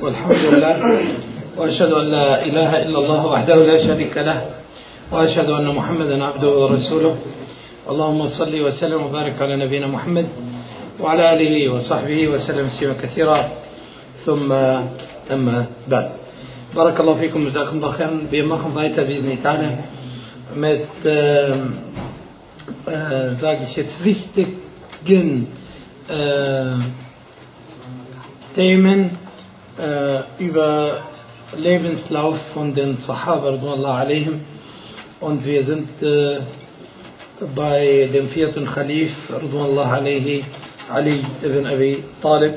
والحمد لله وأشهد أن لا إله إلا الله وحده لا شريك له وأشهد أن محمدا عبده ورسوله. اللهم صل وسلم وبارك على نبينا محمد وعلى آله وصحبه وسلم تسليما كثيرا. ثم أما بعد. بارك الله فيكم جزاكم الله خيرا. Wir machen weiter بإذن تعالى mit sage ich jetzt wichtigen Themen über Lebenslauf von den Sahaba radhiyallahu alaihim, und wir sind bei dem vierten Khalif radhiyallahu alaihi, Ali ibn Abi Talib.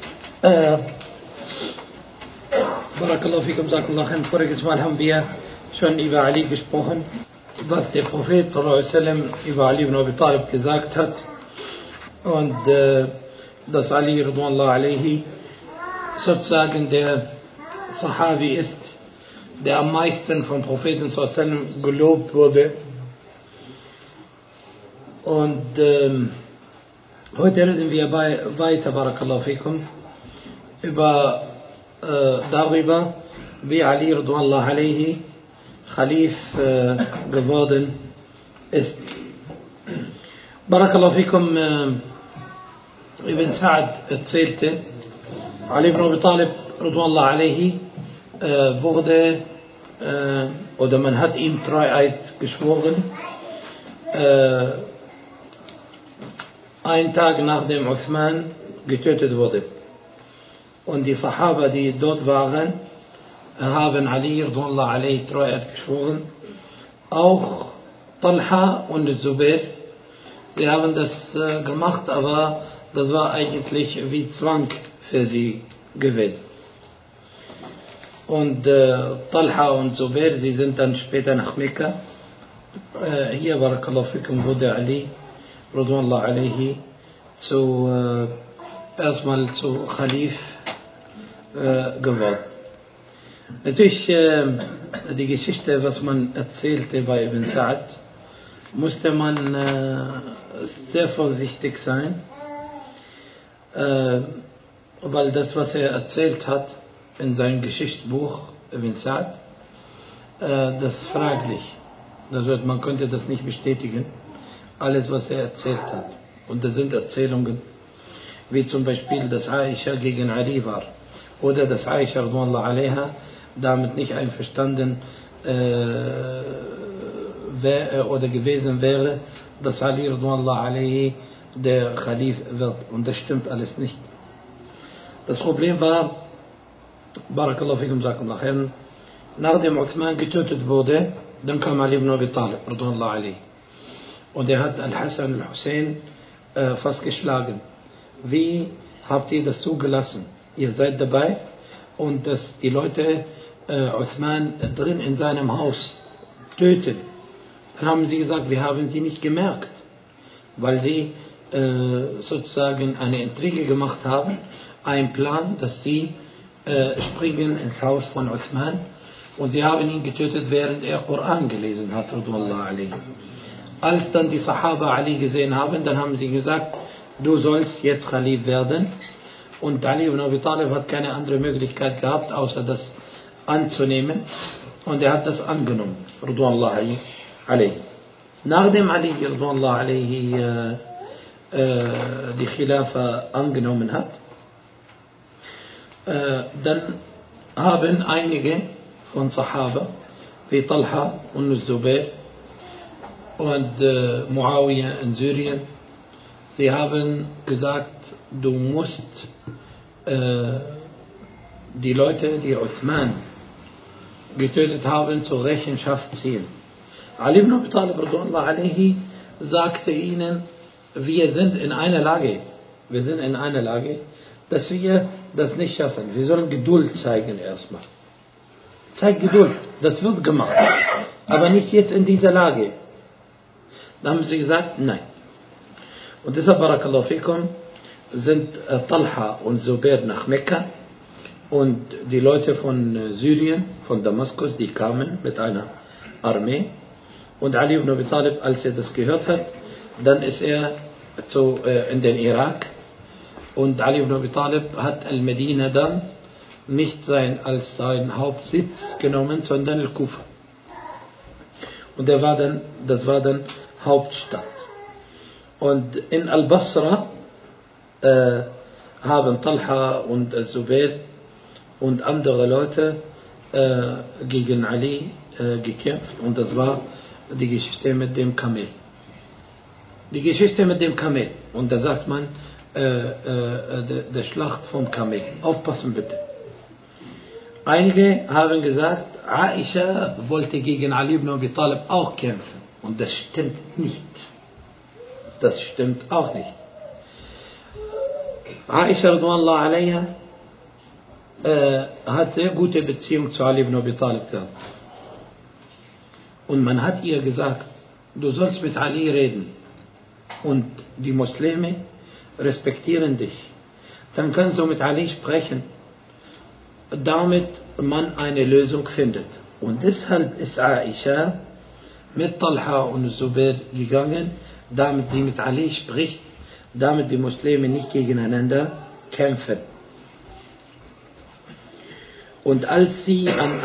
Barakallahu fikum, jazakallahu khair. Voriges Mal haben wir schon über Ali gesprochen, was der Prophet sallallahu alaihi wasallam über Ali ibn Abi Talib gesagt hat, und dass Ali radhiyallahu alaihi sozusagen der Sahabi ist, der am meisten vom Propheten sallallahu alaihi wasallam gelobt wurde. Und heute reden wir weiter, barakallahu fikum, darüber, wie Ali radhiyallahu alaihi Khalif geworden ist. Barakallahu fikum, Ibn Sa'd erzählte, Ali ibn Abi Talib radhiyallahu alaihi wurde, oder man hat ihm Treueid geschworen, einen Tag nachdem Uthman getötet wurde. Und die Sahaba, die dort waren, haben Ali radhiyallahu alaihi Treueid geschworen. Auch Talha und Zubair, sie haben das gemacht, aber das war eigentlich wie Zwang für sie gewesen. Und Talha und Zubair, sie sind dann später nach Mekka. Hier, barakallahu fikum, wurde Ali radhiyallahu alaihi erstmal zu Khalif geworden. Natürlich, die Geschichte, was man erzählte bei Ibn Sa'd, musste man sehr vorsichtig sein, weil das, was er erzählt hat in seinem Geschichtsbuch Ibn Sa'd, das ist fraglich. Man könnte das nicht bestätigen, alles, was er erzählt hat. Und das sind Erzählungen, wie zum Beispiel, dass Aisha gegen Ali war, oder dass Aisha radhiyallahu alaiha damit nicht einverstanden oder gewesen wäre, dass Ali radhiyallahu alaihi der Khalif wird. Und das stimmt alles nicht. Das Problem war, barakallahu fikum, jazakallahu khairan, nachdem Uthman getötet wurde, dann kam Ali ibn Abi Talib radhiyallahu alaihi, und er hat Al-Hassan al-Hussein fast geschlagen. Wie habt ihr das zugelassen? Ihr seid dabei, und dass die Leute Uthman drin in seinem Haus töten. Dann haben sie gesagt, wir haben sie nicht gemerkt, weil sie sozusagen eine Intrige gemacht haben, einen Plan, dass sie springen ins Haus von Uthman, und sie haben ihn getötet, während er Koran gelesen hat, radhiyallahu alaihi. Als dann die Sahaba Ali gesehen haben, dann haben sie gesagt, du sollst jetzt Khalif werden. Und Ali ibn Abi Talib hat keine andere Möglichkeit gehabt, außer das anzunehmen. Und er hat das angenommen, radhiyallahu alaihi. Nachdem Ali radhiyallahu alaihi die Khilafa angenommen hat, dann haben einige von Sahaba, wie Talha und Zubair und Muawiyah in Syrien, sie haben gesagt, du musst die Leute, die Uthman getötet haben, zur Rechenschaft ziehen. Ali ibn Abi Talib radhiyallahu alaihi sagte ihnen, wir sind in einer Lage, dass wir das nicht schaffen. Wir sollen Geduld zeigen erstmal. Zeig Geduld, das wird gemacht, aber nicht jetzt in dieser Lage. Dann haben sie gesagt, nein. Und deshalb, barakallahu fikum, sind Talha und Zubair nach Mekka, und die Leute von Syrien, von Damaskus, die kamen mit einer Armee. Und Ali ibn Abi Talib, als er das gehört hat, dann ist er in den Irak, und Ali ibn Abi Talib hat Al-Medina dann nicht als sein Hauptsitz genommen, sondern Al-Kufa. Und das war dann Hauptstadt. Und in Al-Basra haben Talha und Zubair und andere Leute gegen Ali gekämpft. Und das war die Geschichte mit dem Kamel. Die Geschichte mit dem Kamel. Und da sagt man, der Schlacht vom Kamel. Aufpassen bitte. Einige haben gesagt, Aisha wollte gegen Ali ibn Abi Talib auch kämpfen. Und das stimmt nicht. Das stimmt auch nicht. Aisha radhiyallahu anha hat sehr gute Beziehung zu Ali ibn Abi Talib gehabt. Und man hat ihr gesagt, du sollst mit Ali reden. Und die Muslime respektieren dich. Dann kannst du mit Ali sprechen, damit man eine Lösung findet. Und deshalb ist Aisha mit Talha und Zubair gegangen, damit sie mit Ali spricht, damit die Muslime nicht gegeneinander kämpfen. Und als sie an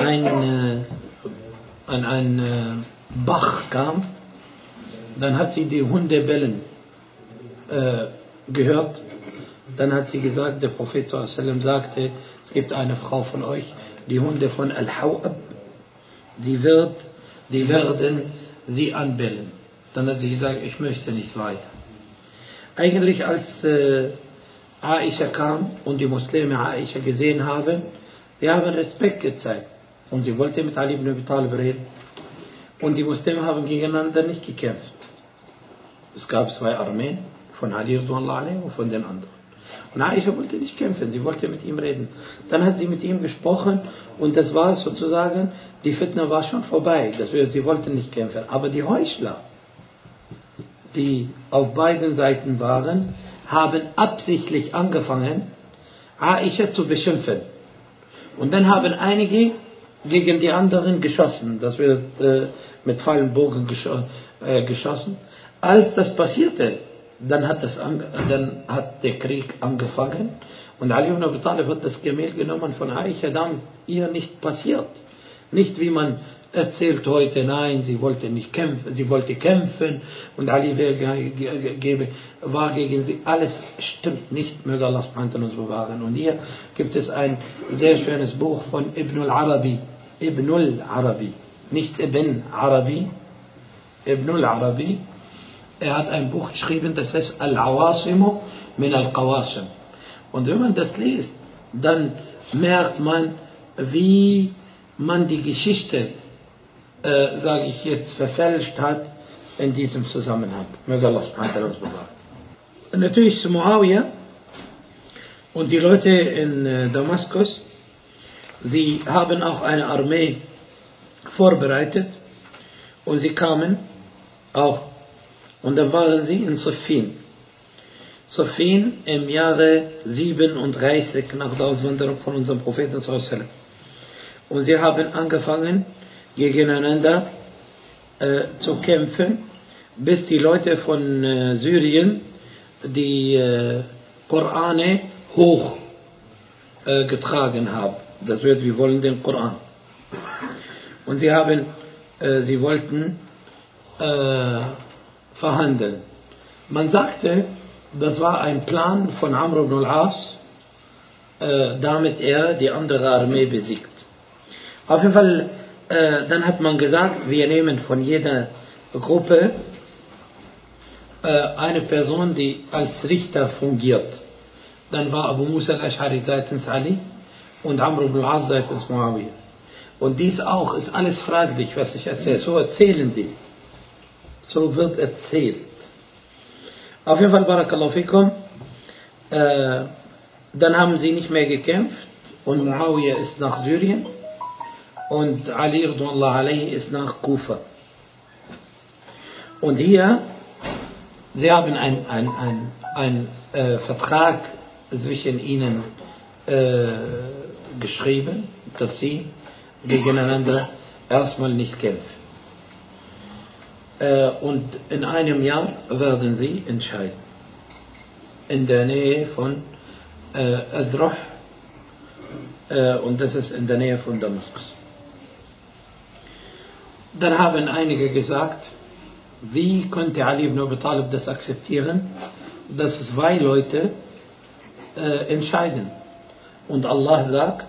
einen Bach kam, dann hat sie die Hunde bellen gehört. Dann hat sie gesagt, der Prophet ﷺ sagte, es gibt eine Frau von euch, die Hunde von Al-Hawab, die werden sie anbellen. Dann hat sie gesagt, ich möchte nicht weiter. Eigentlich als Aisha kam und die Muslime Aisha gesehen haben, die haben Respekt gezeigt. Und sie wollte mit Ali ibn Abi Talib reden. Und die Muslime haben gegeneinander nicht gekämpft. Es gab zwei Armeen, von Ali und von den anderen. Und Aisha wollte nicht kämpfen, sie wollte mit ihm reden. Dann hat sie mit ihm gesprochen und das war sozusagen, die Fitna war schon vorbei. Sie wollte nicht kämpfen. Aber die Heuchler, die auf beiden Seiten waren, haben absichtlich angefangen, Aisha zu beschimpfen. Und dann haben einige gegen die anderen geschossen. Das wird mit Pfeil und Bogen geschossen. Als das passierte, dann hat der Krieg angefangen und Ali ibn Abi Talib hat das Kamel genommen von Aisha, damit ihr nicht passiert. Nicht wie man erzählt heute, nein, sie wollte nicht kämpfen, sie wollte kämpfen und Ali war gegen sie. Alles stimmt nicht, möge Allah uns bewahren. Und hier gibt es ein sehr schönes Buch von Ibn al-Arabi, nicht Ibn Arabi, Ibn al-Arabi. Er hat ein Buch geschrieben, das heißt Al-Awasimu min al-Qawasim. Und wenn man das liest, dann merkt man, wie man die Geschichte, sage ich jetzt, verfälscht hat in diesem Zusammenhang. Möge Allah uns bewahren. Natürlich zu Muawiyah und die Leute in Damaskus, sie haben auch eine Armee vorbereitet und sie kamen auch. Und dann waren sie in Siffin. Siffin im Jahre 37 nach der Auswanderung von unserem Propheten. Und sie haben angefangen, gegeneinander zu kämpfen, bis die Leute von Syrien die Korane hoch getragen haben. Das wird, wir wollen den Koran. Und sie wollten verhandeln. Man sagte, das war ein Plan von Amr ibn al-As, damit er die andere Armee besiegt. Auf jeden Fall, dann hat man gesagt, wir nehmen von jeder Gruppe eine Person, die als Richter fungiert. Dann war Abu Musa al-Ash'ari seitens Ali und Amr ibn al-As seitens Muawiyah. Und dies auch ist alles fraglich, was ich erzähle. So erzählen die. So wird erzählt. Auf jeden Fall, Barakallahu fikum, dann haben sie nicht mehr gekämpft und Muawiyah ist nach Syrien und Ali radhiyallahu anhu ist nach Kufa. Und hier, sie haben einen Vertrag zwischen ihnen geschrieben, dass sie gegeneinander erstmal nicht kämpfen. Und in einem Jahr werden sie entscheiden. In der Nähe von Adroh und das ist in der Nähe von Damaskus. Dann haben einige gesagt, wie konnte Ali ibn Abi Talib das akzeptieren, dass zwei Leute entscheiden. Und Allah sagt,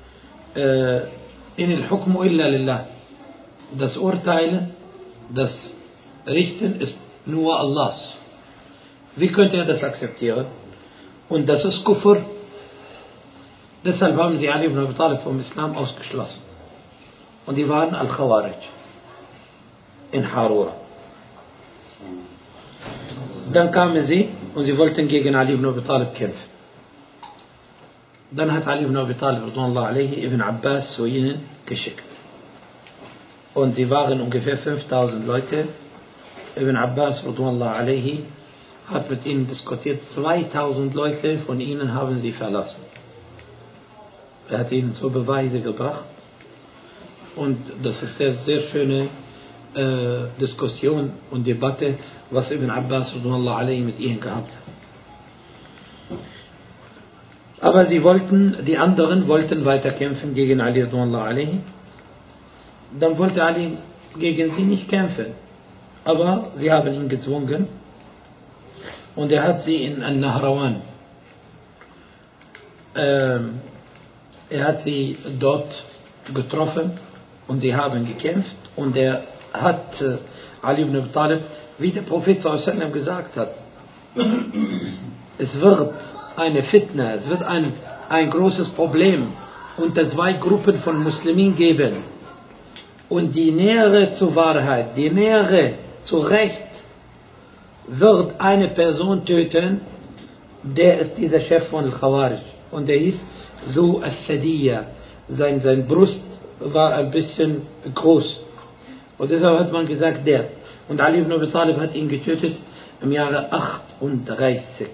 in al-Hukmu illa lillah. Das Urteilen, das Richten ist nur Allahs. Wie könnte er das akzeptieren? Und das ist Kufr. Deshalb haben sie Ali ibn Abi Talib vom Islam ausgeschlossen. Und die waren Al-Khawarij in Harura. Dann kamen sie und sie wollten gegen Ali ibn Abi Talib kämpfen. Dann hat Ali ibn Abi Talib Ibn Abbas zu ihnen geschickt. Und sie waren ungefähr 5000 Leute. Ibn Abbas hat mit ihnen diskutiert. 2000 Leute von ihnen haben sie verlassen. Er hat ihnen so Beweise gebracht. Und das ist eine sehr schöne Diskussion und Debatte, was Ibn Abbas mit ihnen gehabt hat. Aber die anderen wollten weiterkämpfen gegen Ali radhiyallahu. Dann wollte Ali gegen sie nicht kämpfen. Aber sie haben ihn gezwungen. Und er hat sie in An-Nahrawan. Er hat sie dort getroffen und sie haben gekämpft. Und er hat Ali ibn Abi Talib, wie der Prophet sallallahu gesagt hat, es wird eine Fitna, es wird ein großes Problem unter zwei Gruppen von Muslimen geben. Und die Nähere zur Wahrheit, die Nähere zu Recht, wird eine Person töten, der ist dieser Chef von Al-Khawarij. Und der hieß Zu al-Sadiyya. Sein Brust war ein bisschen groß. Und deshalb hat man gesagt, der. Und Ali ibn Abi Talib hat ihn getötet im Jahre 38.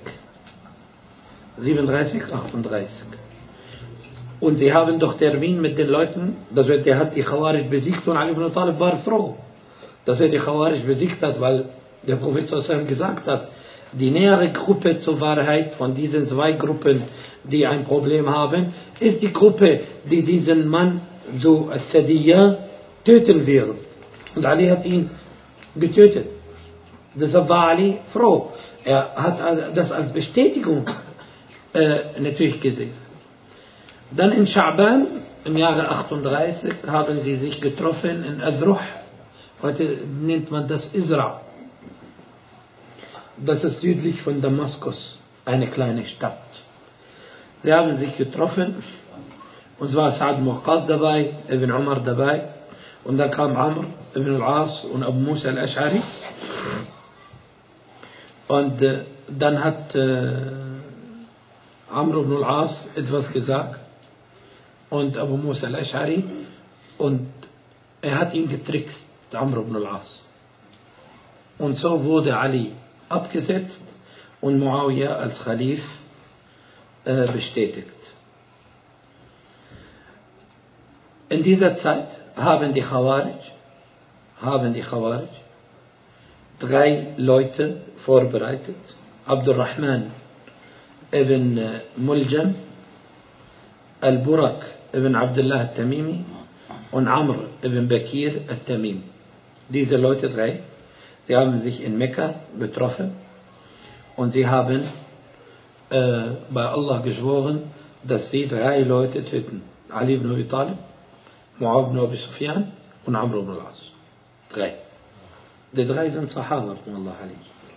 37, 38. Und sie haben doch Termin mit den Leuten, der hat die Khawarij besiegt und Ali ibn Abi Talib war froh, dass er die Khawarij besiegt hat, weil der Prophet sallallahu gesagt hat, die nähere Gruppe zur Wahrheit von diesen zwei Gruppen, die ein Problem haben, ist die Gruppe, die diesen Mann so al-Sadiyya töten wird. Und Ali hat ihn getötet. Deshalb war Ali froh. Er hat das als Bestätigung natürlich gesehen. Dann in Scha'ban, im Jahre 38, haben sie sich getroffen in Adruh. Heute nennt man das Isra. Das ist südlich von Damaskus, eine kleine Stadt. Sie haben sich getroffen, und zwar Sa'ad Muqqas dabei, Ibn Umar dabei, und dann kam Amr ibn al-As und Abu Musa al-Ash'ari. Und dann hat Amr ibn al-As etwas gesagt und Abu Musa al-Ash'ari, und er hat ihn getrickst, Amr ibn al-As. Und so wurde Ali abgesetzt und Muawiyah als Khalif bestätigt. In dieser Zeit haben die Khawarij 3 Leute vorbereitet. Abdurrahman ibn Muljam, Al-Burak ibn Abdullah al-Tamimi und Amr ibn Bakir al-Tamim. Diese Leute 3, sie haben sich in Mekka getroffen und sie haben bei Allah geschworen, dass sie 3 Leute töten. Ali ibn Abi Talib, Muawiyah ibn Abi Sufyan und Amr ibn al-As. 3. Die 3 sind Sahaba von Allah Ali.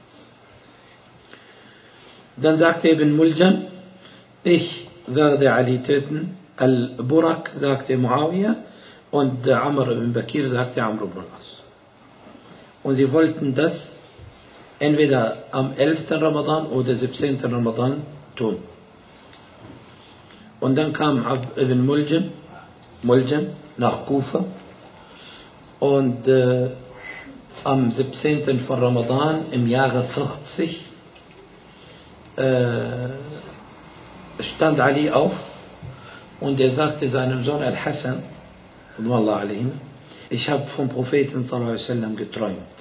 Dann sagte Ibn Muljam, ich werde Ali töten. Al-Burak sagte Muawiyah und Amr ibn Bakir sagte Amr ibn al-As. Und sie wollten das entweder am 11. Ramadan oder 17. Ramadan tun. Und dann kam Ibn Muljam nach Kufa und am 17. von Ramadan im Jahre 40 stand Ali auf und er sagte seinem Sohn Al-Hassan, ich habe vom Propheten sallallahu alaihi wasallam geträumt.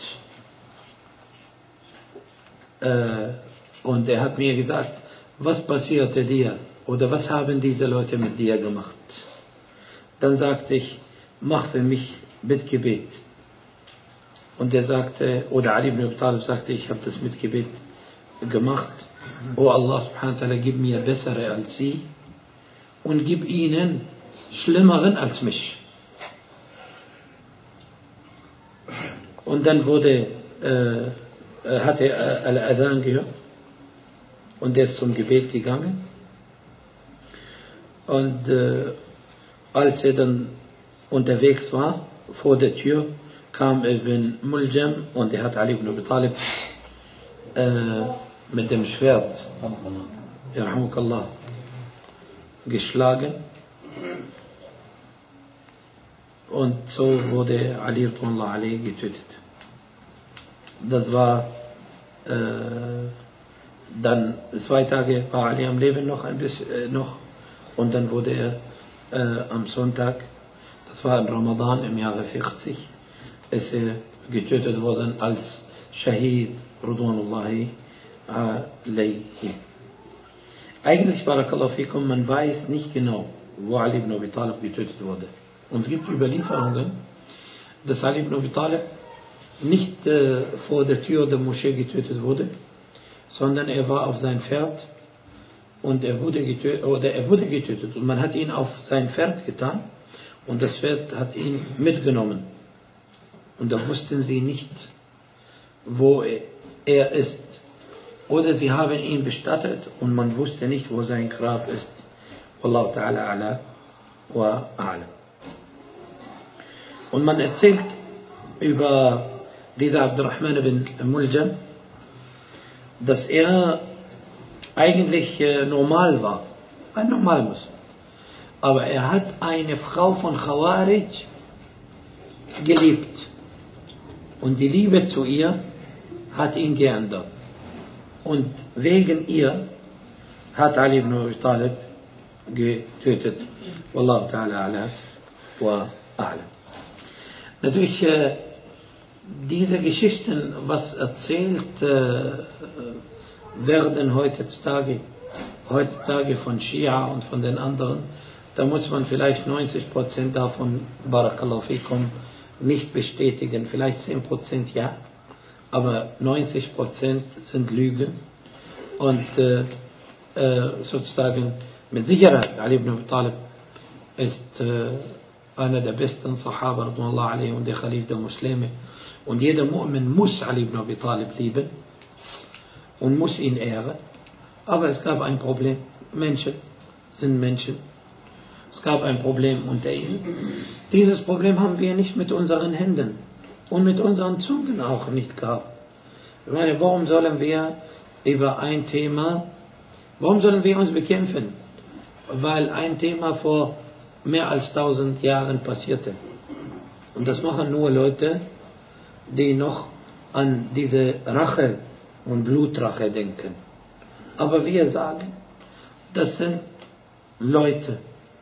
Und er hat mir gesagt, was passierte dir oder was haben diese Leute mit dir gemacht? Dann sagte ich, mach für mich Bittgebet. Und er sagte, oder Ali ibn Abi Talib sagte, ich habe das mit Gebet gemacht. Oh Allah subhanahu wa ta'ala, gib mir bessere als sie und gib ihnen schlimmeren als mich. Und dann hat er Al-Adhan gehört und er ist zum Gebet gegangen. Und als er dann unterwegs war, vor der Tür, kam Ibn Muljam und er hat Ali ibn Abi Talib mit dem Schwert Yarhamukallah geschlagen. Und so wurde Ali radhiyallahu anhu getötet. Das war dann 2 Tage war Ali am Leben noch ein bisschen und dann wurde er am Sonntag, das war in Ramadan im Jahre 40, ist er getötet worden als Shahid radhiyallahu alayhi. Eigentlich, barakallahu fikum, man weiß nicht genau, wo Ali ibn Abi Talib getötet wurde. Und es gibt Überlieferungen, dass Ali ibn Abi Talib nicht vor der Tür der Moschee getötet wurde, sondern er war auf sein Pferd und er wurde getötet und man hat ihn auf sein Pferd getan und das Pferd hat ihn mitgenommen und da wussten sie nicht, wo er ist, oder sie haben ihn bestattet und man wusste nicht, wo sein Grab ist. Wallahu ta'ala ala wa a'lam. Und man erzählt über dieser Abdurrahman ibn Muljam, dass er eigentlich normal war, ein Normalmuslim. Aber er hat eine Frau von Khawarij geliebt. Und die Liebe zu ihr hat ihn geändert. Und wegen ihr hat Ali ibn Abi Talib getötet. Wallahu ta'ala ala wa a'lam. Natürlich, diese Geschichten, was erzählt werden heutzutage von Schia und von den anderen, da muss man vielleicht 90% davon, barakallahu fikum, nicht bestätigen, vielleicht 10% ja, aber 90% sind Lügen und sozusagen mit Sicherheit Ali ibn Abi Talib ist einer der besten Sahaba radhiyallahu anhu und der Khalif der Muslime und jeder Mu'min muss Ali ibn Abi Talib lieben und muss ihn ehren, aber es gab ein Problem. Menschen sind Menschen. Es gab ein Problem unter ihnen. Dieses Problem haben wir nicht mit unseren Händen und mit unseren Zungen auch nicht gehabt. Ich meine, warum sollen wir über ein Thema, warum sollen wir uns bekämpfen? Weil ein Thema vor mehr als 1000 Jahren passierte. Und das machen nur Leute, die noch an diese Rache und Blutrache denken. Aber wir sagen, das sind Leute,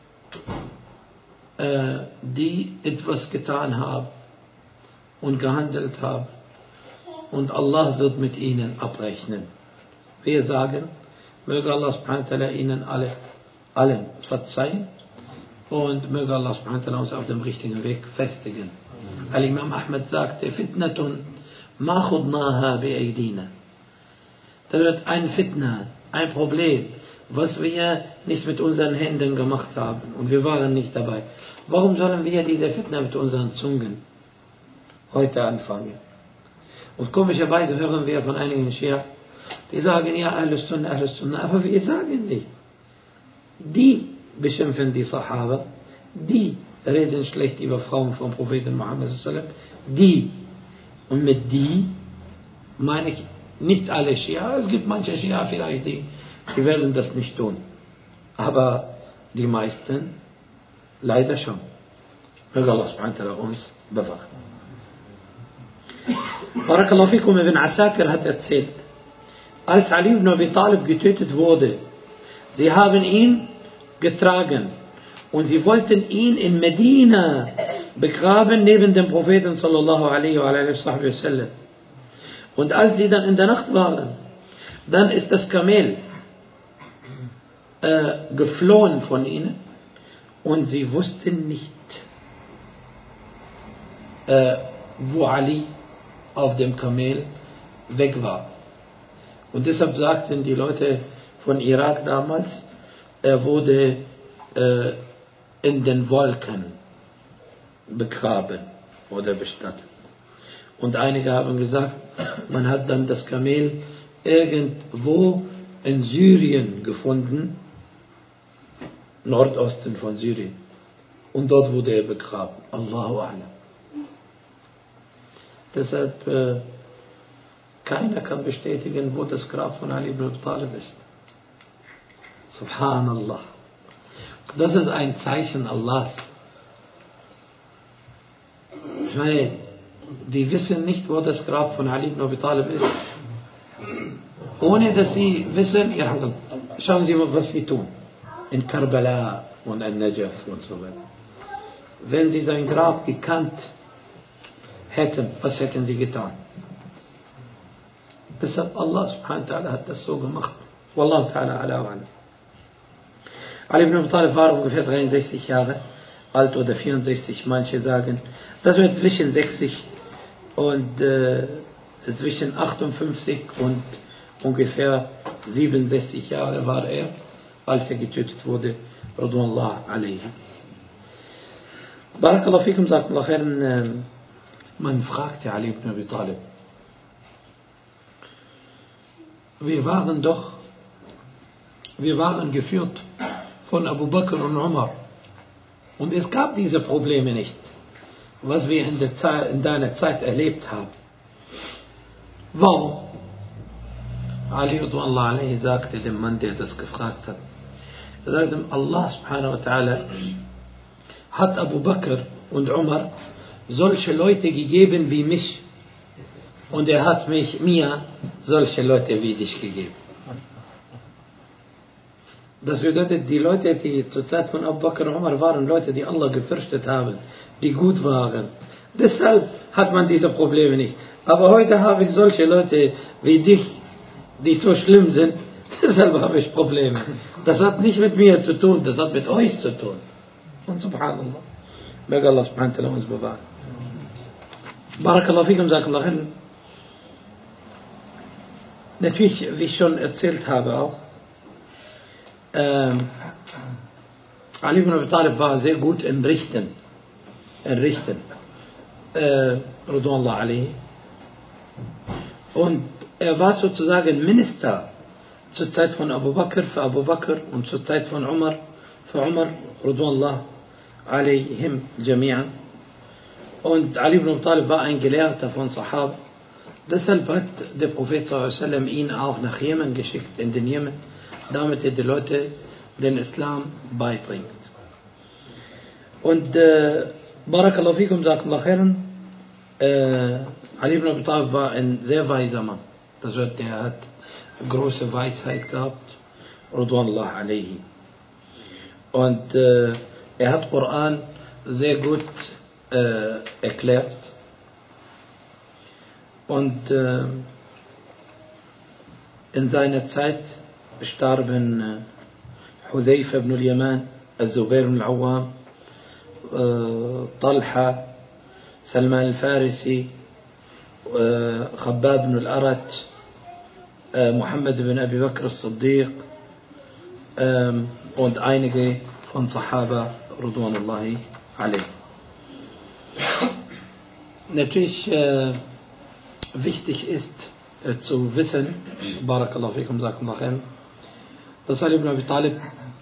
die etwas getan haben und gehandelt haben und Allah wird mit ihnen abrechnen. Wir sagen, möge Allah subhanahu wa ta'ala ihnen allen verzeihen und möge Allah subhanahu wa ta'ala uns auf dem richtigen Weg festigen. Al-Imam Ahmed sagte, Fitnatun ma khudnaha bi'aydina. Da wird ein Fitna, ein Problem, was wir nicht mit unseren Händen gemacht haben und wir waren nicht dabei. Warum sollen wir diese Fitna mit unseren Zungen heute anfangen? Und komischerweise hören wir von einigen Schia, die sagen, ja, Ahlus Sunnah, aber wir sagen nicht. Die beschimpfen die Sahaba, die reden schlecht über Frauen vom Propheten Muhammad sallallahu alaihi wasallam, die, und mit die meine ich nicht alle Schia, es gibt manche Schia vielleicht, die werden das nicht tun. Aber die meisten leider schon. Möge Allah subhanahu wa ta'ala uns bewahren. Barakallahu fikum, Ibn Asakir hat erzählt, als Ali ibn Abi Talib getötet wurde, sie haben ihn getragen und sie wollten ihn in Medina begraben neben dem Propheten sallallahu alaihi wa sallam. Und als sie dann in der Nacht waren, dann ist das Kamel geflohen von ihnen und sie wussten nicht, wo Ali auf dem Kamel weg war. Und deshalb sagten die Leute von Irak damals, er wurde in den Wolken begraben oder bestattet. Und einige haben gesagt, man hat dann das Kamel irgendwo in Syrien gefunden, Nordosten von Syrien. Und dort wurde er begraben. Allahu A'lam. Deshalb, keiner kann bestätigen, wo das Grab von Ali ibn Abi Talib ist. Subhanallah. Das ist ein Zeichen Allahs. Ich meine, die wissen nicht, wo das Grab von Ali ibn Abi Talib ist. Ohne dass sie wissen, schauen Sie mal, was sie tun. In Karbala und in Najaf und so weiter. Wenn sie sein Grab gekannt hätten, was hätten sie getan? Deshalb Allah subhanahu wa ta'ala hat das so gemacht. Wallahu ta'ala ala wa ala. Ali ibn Abi Talib war ungefähr 63 Jahre alt oder 64, manche sagen. Das wird zwischen 60 und zwischen 58 und ungefähr 67 Jahre war er, als er getötet wurde. Radwanallah alayhi. Barakallahu fikum, sagt Allah khairan. Man fragte Ali ibn Abi Talib, wir waren geführt von Abu Bakr und Umar und es gab diese Probleme nicht, was wir in deiner Zeit erlebt haben. Warum? Ali radwanallahu alayhi sagte dem Mann, der das gefragt hat, er sagte ihm, Allah subhanahu wa ta'ala hat Abu Bakr und Umar solche Leute gegeben wie mich und er hat mir solche Leute wie dich gegeben. Das bedeutet, die Leute, die zur Zeit von Abu Bakr und Umar waren, Leute, die Allah gefürchtet haben, die gut waren. Deshalb hat man diese Probleme nicht. Aber heute habe ich solche Leute wie dich, die so schlimm sind, deshalb habe ich Probleme. Das hat nicht mit mir zu tun, das hat mit euch zu tun. Und subhanallah. Möge Allah subhanahu wa ta'ala uns bewahren. Barakallahu fikum, sagt Allah. Natürlich, wie ich schon erzählt habe auch, Ali ibn Abi Talib war sehr gut in Richten. Radwanallahu alayhi. Und er war sozusagen Minister zur Zeit von Abu Bakr für Abu Bakr und zur Zeit von Umar für Umar Radwanallahu alayhim jami'an. Und Ali ibn Abi Talib war ein Gelehrter von Sahaba. Deshalb hat der Prophet ﷺ ihn auch nach Jemen geschickt, in den Jemen, damit er die Leute den Islam beibringt. Und Barakallahu fikum, sagt Allah khairan, Ali ibn Abi Talib war ein sehr weiser Mann. Das heißt, der hat große Weisheit gehabt, Radwanallahu alayhi. Und er hat Koran sehr gut erklärt. Und in seiner Zeit starben Hudayfa ibn al-Yaman, Al-Zubair ibn al-Awwam, Talha, Salman al-Farisi, Khabbab ibn al-Arat, Muhammad ibn Abi Bakr al-Siddiq und einige von Sahaba Radwanullahi alayhi. Natürlich wichtig ist zu wissen, Barakallahu fikum, sagt Allah, dass Ali ibn Abi Talib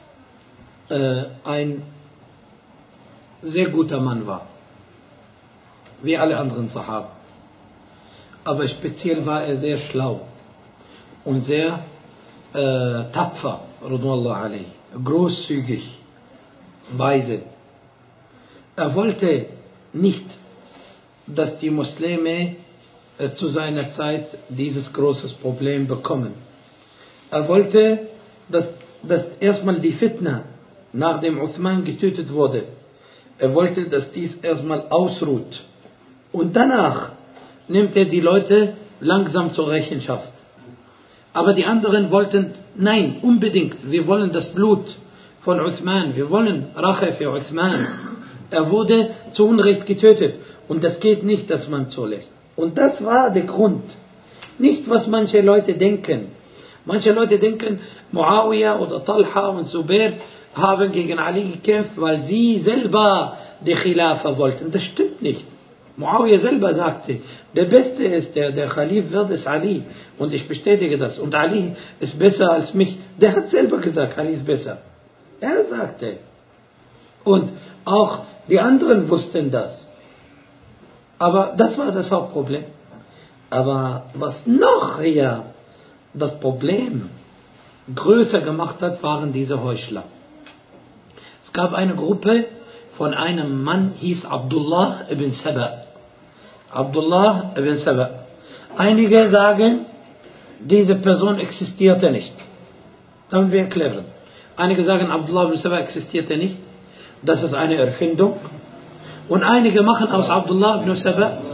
ein sehr guter Mann war, wie alle anderen Sahaba. Aber speziell war er sehr schlau und sehr tapfer, Radwanallahu alayhi, großzügig, weise. Er wollte nicht, dass die Muslime zu seiner Zeit dieses großes Problem bekommen. Er wollte, dass erstmal die Fitna, nachdem Uthman getötet wurde, er wollte, dass dies erstmal ausruht. Und danach nimmt er die Leute langsam zur Rechenschaft. Aber die anderen wollten nein, unbedingt, wir wollen das Blut von Uthman, wir wollen Rache für Uthman. Er wurde zu Unrecht getötet und das geht nicht, dass man zulässt. Und das war der Grund. Nicht, was manche Leute denken. Manche Leute denken, Muawiyah oder Talha und Zubair haben gegen Ali gekämpft, weil sie selber die Khilafa wollten. Das stimmt nicht. Muawiyah selber sagte, der Beste ist, der Khalif wird, ist Ali. Und ich bestätige das. Und Ali ist besser als mich. Der hat selber gesagt, Ali ist besser. Er sagte. Und auch die anderen wussten das. Aber das war das Hauptproblem. Aber was noch hier das Problem größer gemacht hat, waren diese Heuchler. Es gab eine Gruppe von einem Mann, hieß Abdullah ibn Saba. Abdullah ibn Saba. Einige sagen, diese Person existierte nicht. Dann wir erklären. Einige sagen, Abdullah ibn Saba existierte nicht. Das ist eine Erfindung. Und einige machen aus Abdullah ibn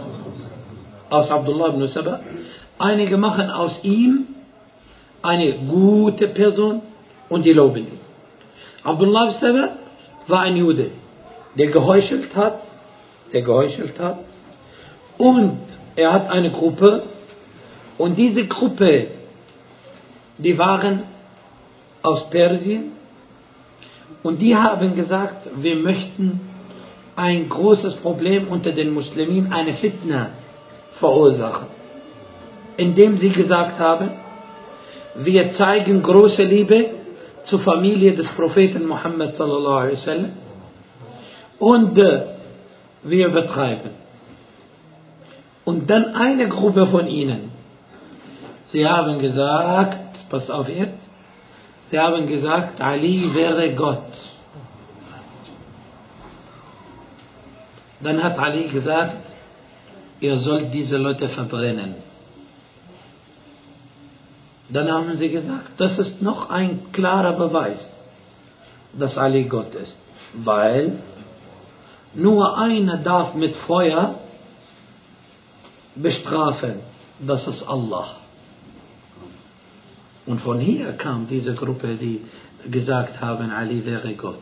Saba, einige machen aus ihm eine gute Person und die loben ihn. Abdullah ibn Saba war ein Jude, der geheuchelt hat und er hat eine Gruppe und diese Gruppe, die waren aus Persien und die haben gesagt, wir möchten ein großes Problem unter den Muslimen, eine Fitna verursachen, indem sie gesagt haben, wir zeigen große Liebe zur Familie des Propheten Muhammad sallallahu alaihi wasallam und wir betreiben. Und dann eine Gruppe von ihnen, sie haben gesagt, pass auf jetzt, sie haben gesagt, Ali wäre Gott. Dann hat Ali gesagt, ihr sollt diese Leute verbrennen. Dann haben sie gesagt, das ist noch ein klarer Beweis, dass Ali Gott ist. Weil nur einer darf mit Feuer bestrafen, das ist Allah. Und von hier kam diese Gruppe, die gesagt haben, Ali wäre Gott.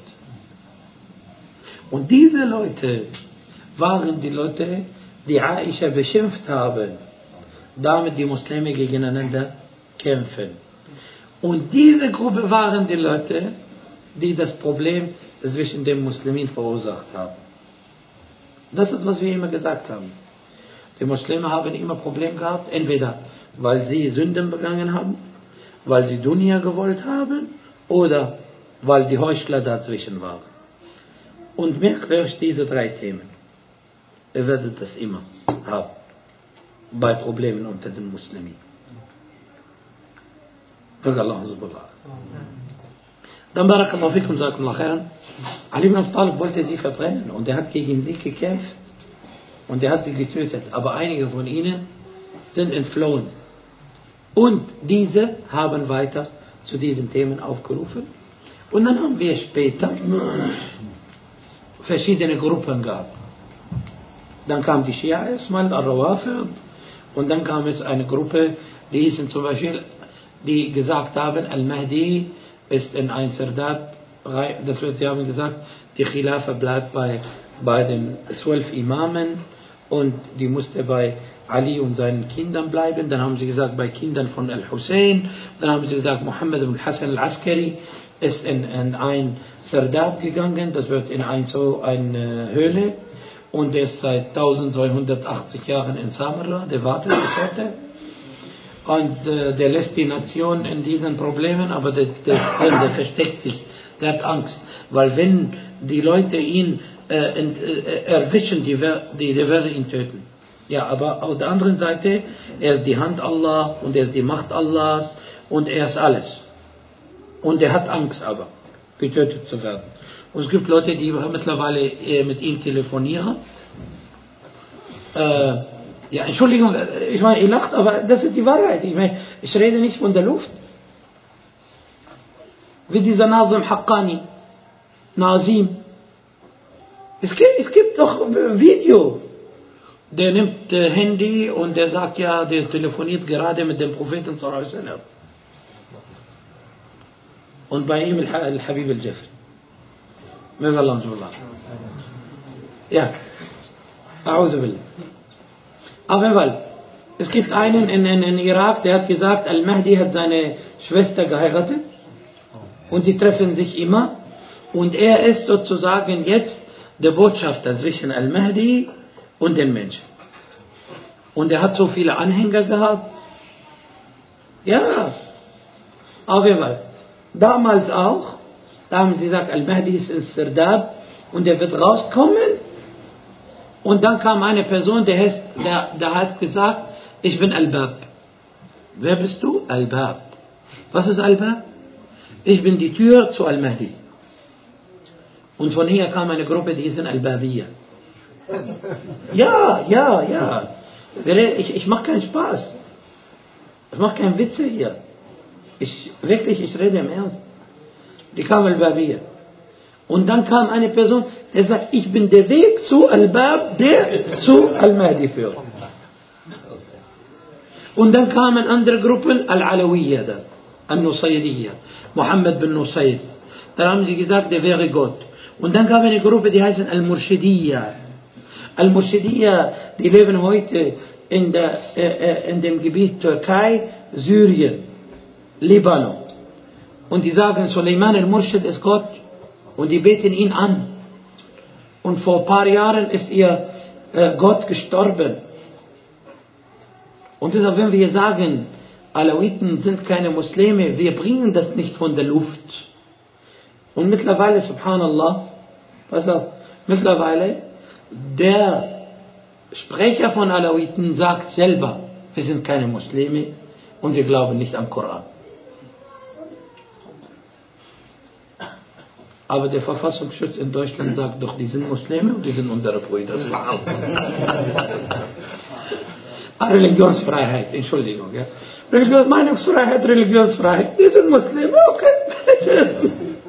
Und diese Leute waren die Leute, die Aisha beschimpft haben, damit die Muslime gegeneinander kämpfen. Und diese Gruppe waren die Leute, die das Problem zwischen den Muslimen verursacht haben. Das ist, was wir immer gesagt haben. Die Muslime haben immer Probleme gehabt, entweder weil sie Sünden begangen haben, weil sie Dunya gewollt haben, oder weil die Heuchler dazwischen waren. Und merkt euch diese drei Themen. Ihr werdet das immer haben, bei Problemen unter den Muslimen. Dann Barakallahu fikum, Jazakumullah khairan. Ali ibn Abi Talib wollte sie verbrennen und er hat gegen sie gekämpft und er hat sie getötet. Aber einige von ihnen sind entflohen. Und diese haben weiter zu diesen Themen aufgerufen. Und dann haben wir später verschiedene Gruppen gehabt. Dann kam die Schia erstmal, Al-Rawafid, und dann kam es eine Gruppe, die hießen zum Beispiel, die gesagt haben, Al-Mahdi ist in ein Sardab, das wird, sie haben gesagt, die Khilafa bleibt bei den 12 Imamen und die musste bei Ali und seinen Kindern bleiben. Dann haben sie gesagt, bei Kindern von Al-Hussein. Dann haben sie gesagt, Muhammad ibn Hassan al-Askari ist in ein Sardab gegangen, das wird in eine Höhle. Und er ist seit 1280 Jahren in Samarra, der wartet bis heute. Und der lässt die Nation in diesen Problemen, aber der versteckt sich, der hat Angst. Weil wenn die Leute ihn erwischen, die werden ihn töten. Ja, aber auf der anderen Seite, er ist die Hand Allah und er ist die Macht Allahs und er ist alles. Und er hat Angst aber, getötet zu werden. Und es gibt Leute, die mittlerweile mit ihm telefonieren. Ja, Entschuldigung, ich meine, ihr lacht, aber das ist die Wahrheit. Ich meine, ich rede nicht von der Luft. Wie dieser Nazim Haqqani, Nazim. Es gibt doch ein Video. Der nimmt Handy und der sagt, ja, der telefoniert gerade mit dem Propheten sallallahu alaihi wasallam. und bei ihm Al-Habib al-Jafri. Möge Allah uns bewahren. Ja. A'udhu billah. Auf jeden Fall. Es gibt einen in Irak, der hat gesagt, Al-Mahdi hat seine Schwester geheiratet und die treffen sich immer und er ist sozusagen jetzt der Botschafter zwischen Al-Mahdi und den Menschen. Und er hat so viele Anhänger gehabt. Ja, auf jeden Fall. Damals auch, da haben sie gesagt, Al-Mahdi ist in Sirdab und er wird rauskommen. Und dann kam eine Person, der hat gesagt, ich bin Al-Bab. Wer bist du? Al-Bab. Was ist Al-Bab? Ich bin die Tür zu Al-Mahdi. Und von hier kam eine Gruppe, die sind Al-Babiyya. Ja. Ich mache keinen Spaß. Ich mache keinen Witze hier. Ich rede im Ernst. Die kam Al-Babiyya. Und dann kam eine Person, der sagt, ich bin der Weg zu Al-Bab, der zu Al-Mahdi führt. Und dann kamen andere Gruppen, Al-Alawiyya, Al-Nusayriyya, Muhammad bin Nusayr. Dann haben sie gesagt, der wäre Gott. Und dann kam eine Gruppe, die heißen Al-Murshidiyya. Al-Murshidiyya, die leben heute in dem Gebiet Türkei, Syrien, Libanon. Und die sagen, Suleiman al-Murshid ist Gott. Und die beten ihn an. Und vor ein paar Jahren ist ihr Gott gestorben. Und deshalb, wenn wir sagen, Alawiten sind keine Muslime, wir bringen das nicht von der Luft. Und mittlerweile, subhanallah, pass auf, mittlerweile, der Sprecher von Alawiten sagt selber, wir sind keine Muslime und wir glauben nicht am Koran. Aber der Verfassungsschutz in Deutschland sagt doch, die sind Muslime und die sind unsere Brüder. Religionsfreiheit, Entschuldigung. Ja. Meinungsfreiheit, Religionsfreiheit, die sind Muslime, okay.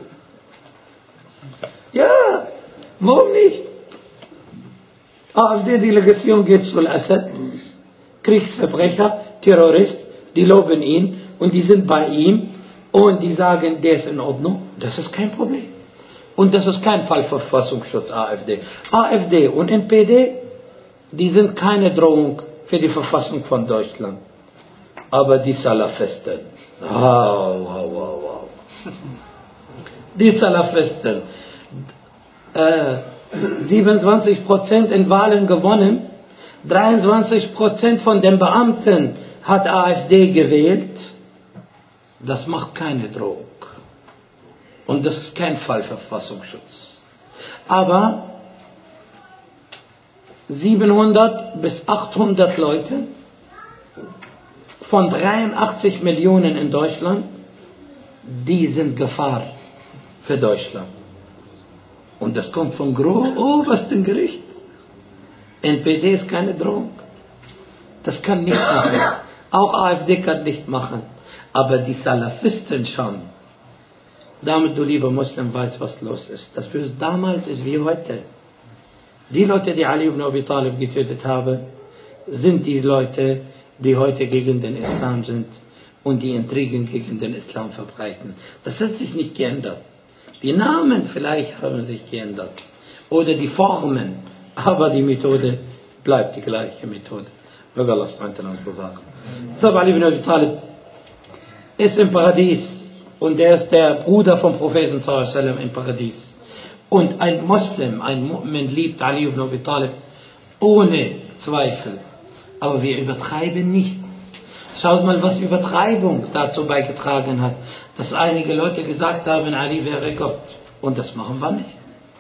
Ja, warum nicht? AfD-Delegation geht zu Al-Assad, Kriegsverbrecher, Terrorist, die loben ihn und die sind bei ihm und die sagen, der ist in Ordnung. Das ist kein Problem. Und das ist kein Fall für Verfassungsschutz, AfD. AfD und NPD, die sind keine Drohung für die Verfassung von Deutschland. Aber die Salafisten, wow. Die Salafisten, 27% in Wahlen gewonnen, 23% von den Beamten hat AfD gewählt. Das macht keine Drohung. Und das ist kein Fall für Verfassungsschutz. Aber 700 bis 800 Leute von 83 Millionen in Deutschland, die sind Gefahr für Deutschland. Und das kommt vom obersten Gericht. NPD ist keine Drohung. Das kann nicht machen. Auch AfD kann nicht machen. Aber die Salafisten schon. Damit, du lieber Muslim, weißt, was los ist. Das für damals ist wie heute. Die Leute, die Ali ibn Abi Talib getötet haben, sind die Leute, die heute gegen den Islam sind und die Intrigen gegen den Islam verbreiten. Das hat sich nicht geändert. Die Namen vielleicht haben sich geändert. Oder die Formen. Aber die Methode bleibt die gleiche Methode. Möge Allah subhanahu wa ta'ala uns bewahren. Deshalb Ali ibn Abi Talib ist im Paradies. Und er ist der Bruder vom Propheten sallallahu alaihi wasallam im Paradies. Und ein Muslim, ein Mu'min liebt Ali ibn Abi Talib ohne Zweifel. Aber wir übertreiben nicht. Schaut mal, was Übertreibung dazu beigetragen hat, dass einige Leute gesagt haben, Ali wäre Gott. Und das machen wir nicht.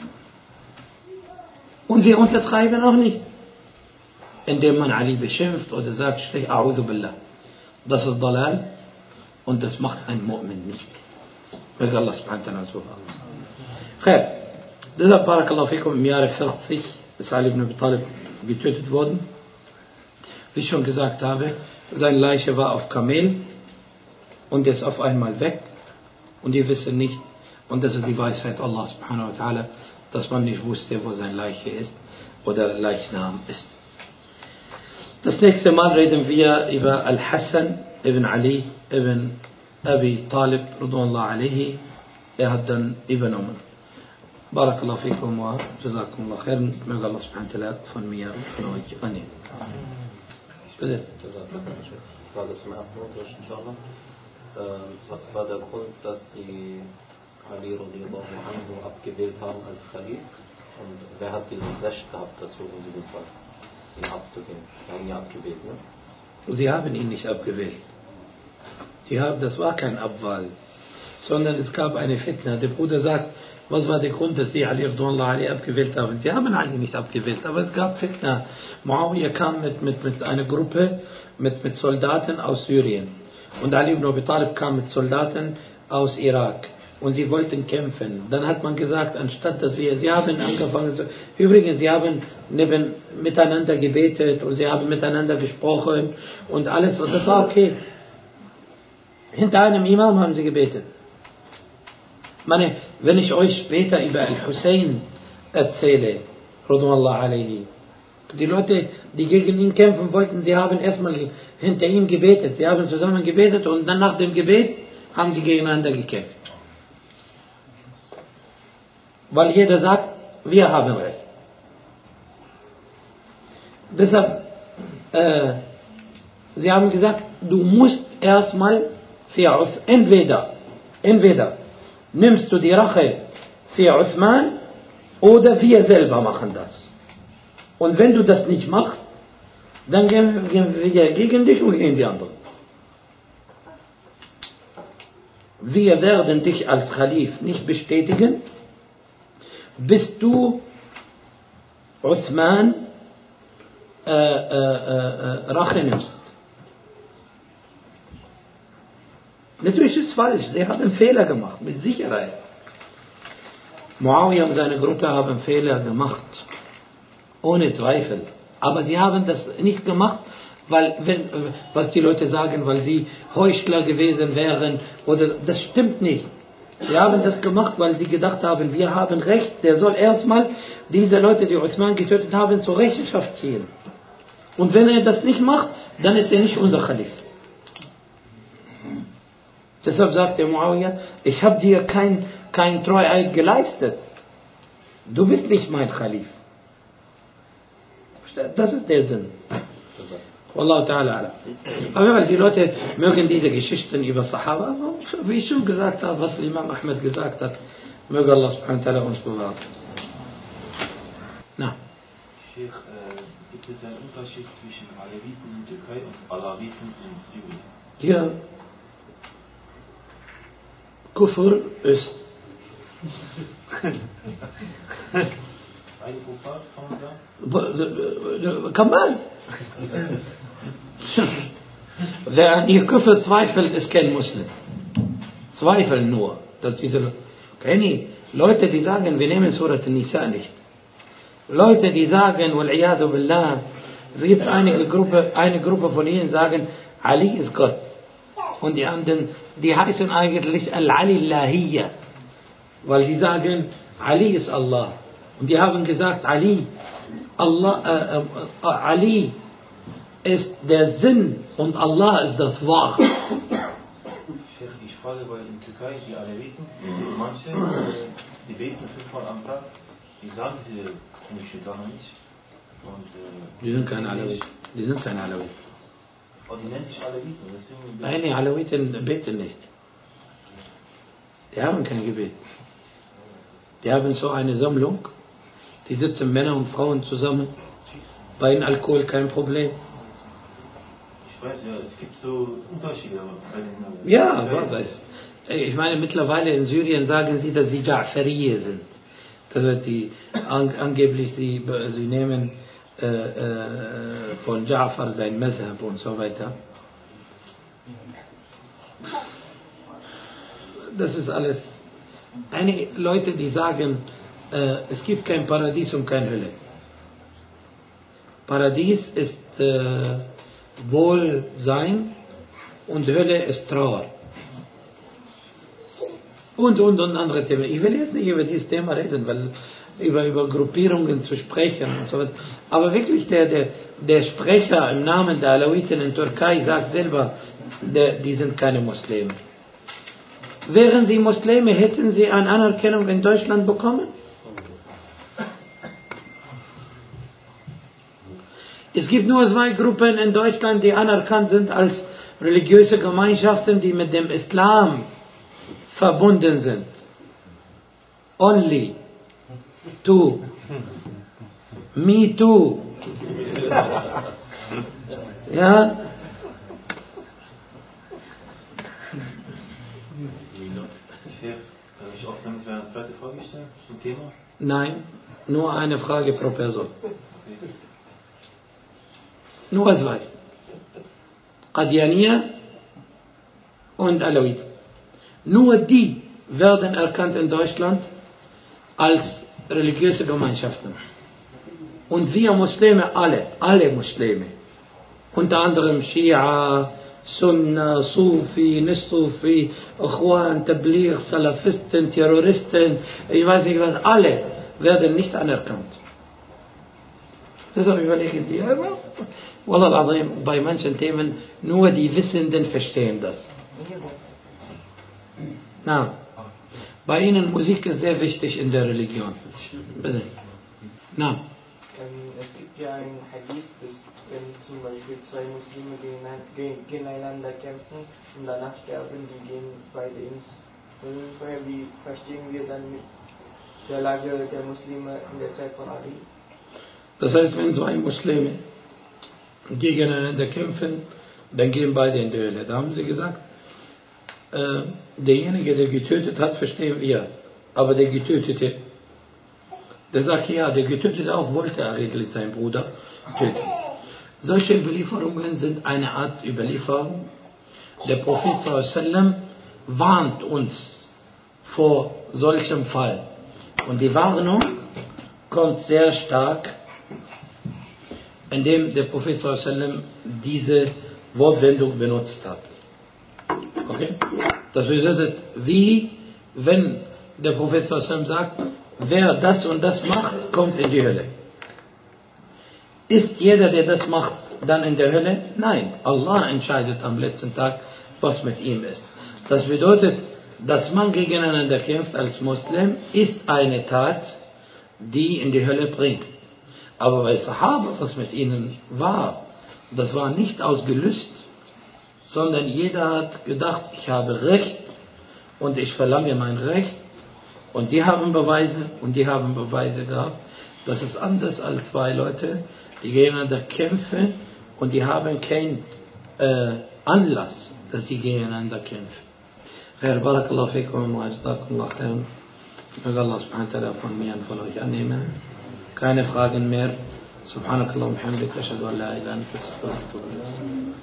Und wir untertreiben auch nicht, indem man Ali beschimpft oder sagt, A'udhu billah. Das ist Dalal. Und das macht ein Mu'min nicht. Möge Allah subhanahu wa ta'ala uns bewahren. Khair. Deshalb, Barakallahu fikum, im Jahre 40 ist Ali ibn Abi Talib getötet worden. Wie ich schon gesagt habe, seine Leiche war auf Kamel und er ist auf einmal weg. Und die wissen nicht, und das ist die Weisheit Allah subhanahu wa ta'ala, dass man nicht wusste, wo seine Leiche ist oder Leichnam ist. Das nächste Mal reden wir über Al-Hassan ibn Ali ibn Abi Talib, radiyallahu alayhi, er hat dann übernommen. Barakallahu fikum wa jazakumullah khairan. Möge Allah subhanahu wa ta'ala von mir und von euch annehmen. Bitte. Frage zum ersten Unterricht, inshallah. Was war der Grund, dass die Ali radiyallahu anhu abgewählt haben als Khalif? Und wer hat dieses Recht gehabt dazu in diesem Fall, ihn abzuwählen? Wir haben ihn ja abgewählt, ne? Sie haben ihn nicht abgewählt. Das war kein Abwahl, sondern es gab eine Fitna. Der Bruder sagt, was war der Grund, dass Sie Ali radiyallahu anhu abgewählt haben? Sie haben Ali nicht abgewählt, aber es gab Fitna. Muawiyah kam mit einer Gruppe, mit Soldaten aus Syrien. Und Ali ibn Abi Talib kam mit Soldaten aus Irak. Und sie wollten kämpfen. Dann hat man gesagt, anstatt dass sie haben angefangen übrigens, sie haben miteinander gebetet und sie haben miteinander gesprochen und alles, das war okay. Hinter einem Imam haben sie gebetet. Wenn ich euch später über Al-Hussein erzähle, radiyallahu alayhi, die Leute, die gegen ihn kämpfen wollten, sie haben erstmal hinter ihm gebetet. Sie haben zusammen gebetet und dann nach dem Gebet haben sie gegeneinander gekämpft. Weil jeder sagt, wir haben Recht. Deshalb, sie haben gesagt, du musst erstmal entweder nimmst du die Rache für Uthman oder wir selber machen das. Und wenn du das nicht machst, dann gehen wir gegen dich und gegen die anderen. Wir werden dich als Khalif nicht bestätigen, bis du Uthman Rache nimmst. Natürlich ist es falsch, sie haben Fehler gemacht, mit Sicherheit. Muawiyah und seine Gruppe haben Fehler gemacht, ohne Zweifel. Aber sie haben das nicht gemacht, was die Leute sagen, weil sie Heuchler gewesen wären, oder das stimmt nicht. Sie haben das gemacht, weil sie gedacht haben, wir haben Recht, der soll erstmal diese Leute, die Uthman getötet haben, zur Rechenschaft ziehen. Und wenn er das nicht macht, dann ist er nicht unser Khalif. Deshalb sagt der Muawiyah, ich habe dir kein Treueid geleistet. Du bist nicht mein Khalif. Das ist der Sinn. Wallahu ta'ala. Aber die Leute mögen diese Geschichten über Sahaba, wie ich schon gesagt habe, was Imam Ahmed gesagt hat, möge Allah subhanahu wa ta'ala uns bewahren. Na. Sheikh, gibt es einen Unterschied zwischen Aleviten in Türkei und Alawiten in Syrien? Ja. Kufr ist. Ein Kuffar, kann man sagen? Kann man. Wer an ihr Kufr zweifelt, ist kein Muslim. Zweifeln nur. Dass diese Leute, die sagen, wir nehmen Surat An-Nisa nicht. Leute, die sagen, wal-iyadu billah, es gibt eine Gruppe von ihnen, sagen, Ali ist Gott. Und die anderen, die heißen eigentlich Al-Alillahiyya, weil die sagen, Ali ist Allah. Und die haben gesagt, Ali ist der Sinn und Allah ist das Wahre. Ich frage, weil in Türkei die Aleviten, manche, die beten 5-mal am Tag, die sagen diese komische Sachen nicht. Und, die sind keine Aleviten. Aber die nennen sich Aleviten. Nein, die Aleviten beten nicht. Die haben kein Gebet. Die haben so eine Sammlung. Die sitzen Männer und Frauen zusammen. Bei ihnen Alkohol kein Problem. Ich weiß ja, es gibt so Unterschiede. Ja, ich meine, mittlerweile in Syrien sagen sie, dass sie Ja'fariyye sind. Das die angeblich sie nehmen von Ja'far sein Madhab und so weiter. Das ist alles. Einige Leute, die sagen, es gibt kein Paradies und keine Hölle. Paradies ist Wohlsein und Hölle ist Trauer. Und andere Themen. Ich will jetzt nicht über dieses Thema reden, weil über Gruppierungen zu sprechen und so weiter. Aber wirklich der Sprecher im Namen der Alawiten in Türkei sagt selber, die sind keine Muslime. Wären sie Muslime, hätten sie eine Anerkennung in Deutschland bekommen? Es gibt nur 2 Gruppen in Deutschland, die anerkannt sind als religiöse Gemeinschaften, die mit dem Islam verbunden sind. Only 2. Me too. Ja? Kann ich auch damit eine zweite Frage stellen zum Thema? Nein, nur eine Frage pro Person. Nur 2. Qadianiyya und Alawit. Nur die werden erkannt in Deutschland als religiöse Gemeinschaften. Und wir Muslime, alle Muslime, unter anderem Schia, Sunna, Sufi, Nissufi, Ikhwan, Tabligh, Salafisten, Terroristen, ich weiß nicht was, alle werden nicht anerkannt. Deshalb überlege ich dir, Wallah al-Azim, bei manchen Themen, nur die Wissenden verstehen das. Na, bei Ihnen Musik ist sehr wichtig in der Religion. Bitte. Na. Es gibt ja einen Hadith, dass wenn zum Beispiel 2 Muslime gegeneinander kämpfen und danach sterben, die gehen beide ins Höllenfeuer. Wie verstehen wir dann mit der Lage der Muslime in der Zeit von Ali? Das heißt, wenn 2 Muslime gegeneinander kämpfen, dann gehen beide in die Hölle. Da haben sie gesagt, derjenige, der getötet hat, verstehen wir. Aber der Getötete, der sagt, ja, der Getötete auch wollte eigentlich seinen Bruder töten. Solche Überlieferungen sind eine Art Überlieferung. Der Prophet ﷺ warnt uns vor solchem Fall. Und die Warnung kommt sehr stark, indem der Prophet ﷺ diese Wortwendung benutzt hat. Okay? Das bedeutet, wie wenn der Prophet ﷺ sagt, wer das und das macht, kommt in die Hölle. Ist jeder, der das macht, dann in der Hölle? Nein. Allah entscheidet am letzten Tag, was mit ihm ist. Das bedeutet, dass man gegeneinander kämpft als Muslim, ist eine Tat, die in die Hölle bringt. Aber bei Sahaba, was mit ihnen war, das war nicht aus Gelüst, sondern jeder hat gedacht, ich habe Recht und ich verlange mein Recht. Und die haben Beweise und die haben Beweise gehabt. Das ist anders als 2 Leute, die gegeneinander kämpfen und die haben keinen Anlass, dass sie gegeneinander kämpfen. Herr Barakallahu fikum wa jazakumullahu khairan. Möge Allah subhanahu wa ta'ala von mir und von euch annehmen. Keine Fragen mehr. Subhanakallahu wa bihamdika, ashhadu an la ilaha illa anta, astaghfiruka wa atubu ilayk.